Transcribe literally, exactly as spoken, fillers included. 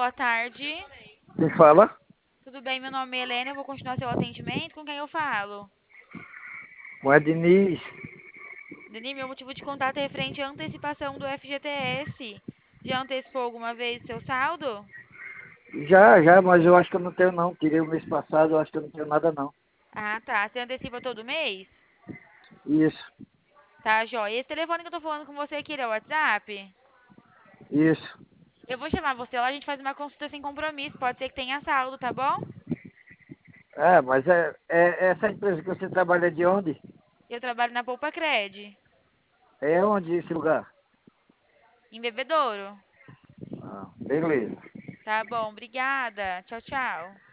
boa tarde. Quem fala? Tudo bem? Meu nome é Helena, eu vou continuar seu atendimento. Com quem eu falo? Com a Diniz. Deni, meu motivo de contato é referente à antecipação do F G T S. Já antecipou alguma vez seu saldo? Já, já, mas eu acho que eu não tenho não. Tirei o mês passado, eu acho que eu não tenho nada não. Ah, tá. Você antecipa todo mês? Isso, Tá, joia. Esse telefone que eu tô falando com você aqui é o WhatsApp? isso. Eu vou chamar você lá, a gente faz uma consulta sem compromisso. Pode ser que tenha saldo, tá bom? É, mas é, é essa empresa que você trabalha de onde? Eu trabalho na Poupa Cred, É onde esse lugar? em Bebedouro. Ah, beleza. Tá bom, obrigada. Tchau, tchau.